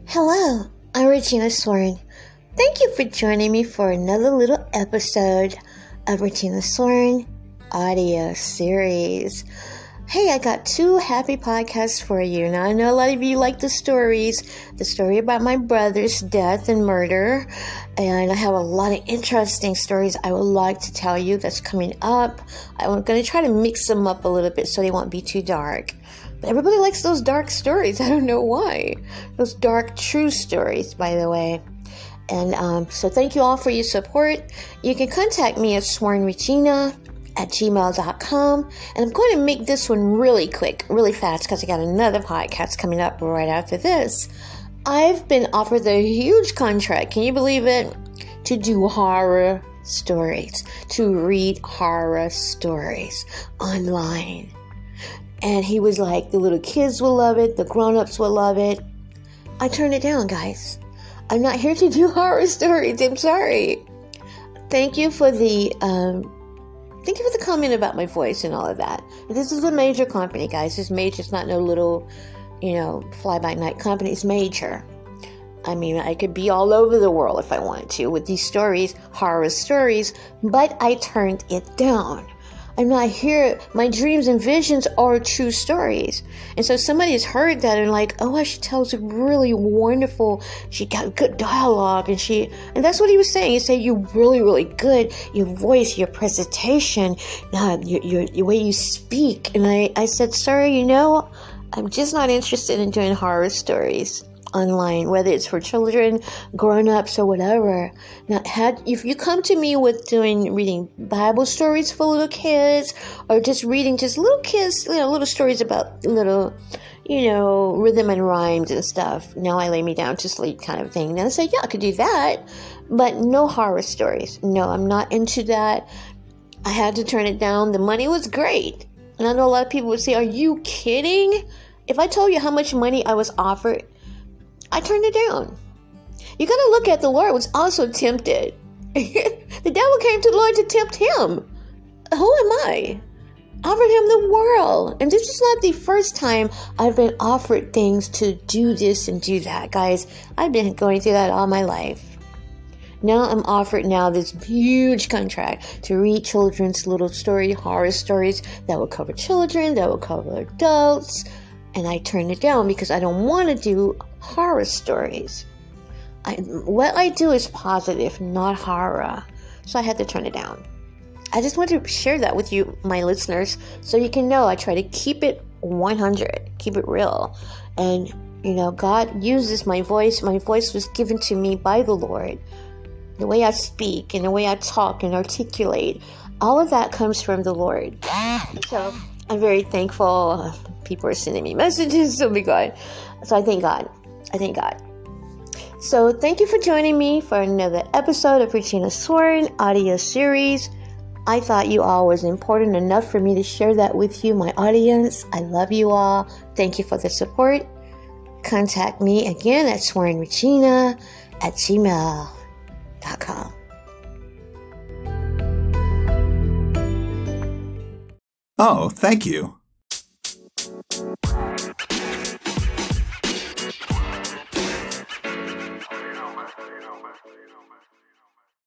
Hello, I'm Regina Soren. Thank you for joining me for another little episode of Regina Soren audio series. Hey, I got two happy podcasts for you. Now, I know a lot of you like the story about my brother's death and murder, and I have a lot of interesting stories I would like to tell you that's coming up. I'm going to try to mix them up a little bit so they won't be too dark. But everybody likes those dark stories. I don't know why. Those dark, true stories, by the way. And so thank you all for your support. You can contact me at swornregina@gmail.com. And I'm going to make this one really quick, really fast, because I got another podcast coming up right after this. I've been offered a huge contract, can you believe it? To do horror stories, to read horror stories online. And he was like, the little kids will love it, the grown-ups will love it. I turned it down, guys. I'm not here to do horror stories. I'm sorry. Thank you for the comment about my voice and all of that. This is a major company, guys. It's major. It's not no little, fly-by-night company. It's major. I mean, I could be all over the world if I wanted to with these stories, horror stories, but I turned it down. I'm not here. My dreams and visions are true stories. And so somebody has heard that and like, oh, she tells it really wonderful. She got good dialogue. And that's what he was saying. He said, you're really, really good. Your voice, your presentation, your way you speak. And I said, sir, I'm just not interested in doing horror stories online, whether it's for children, grown-ups, or whatever. Now, if you come to me with reading Bible stories for little kids, or just reading little kids, little stories about little, rhythm and rhymes and stuff. Now I lay me down to sleep kind of thing. Then I say, yeah, I could do that, but no horror stories. No, I'm not into that. I had to turn it down. The money was great. And I know a lot of people would say, are you kidding? If I told you how much money I was offered, I turned it down. You got to look at the Lord was also tempted. The devil came to the Lord to tempt him. Who am I? Offered him the world. And this is not the first time I've been offered things to do this and do that, guys. I've been going through that all my life. Now I'm offered this huge contract to read children's little horror stories that will cover children, that will cover adults. And I turned it down because I don't want to do horror stories. What I do is positive, not horror. So I had to turn it down. I just want to share that with you, my listeners, so you can know I try to keep it 100, keep it real. And, God uses my voice. My voice was given to me by the Lord. The way I speak and the way I talk and articulate, all of that comes from the Lord. So I'm very thankful. People are sending me messages. Oh my God. So I thank God. So thank you for joining me for another episode of Regina Soren audio series. I thought you all was important enough for me to share that with you, my audience. I love you all. Thank you for the support. Contact me again at swornregina@gmail.com. Oh, thank you.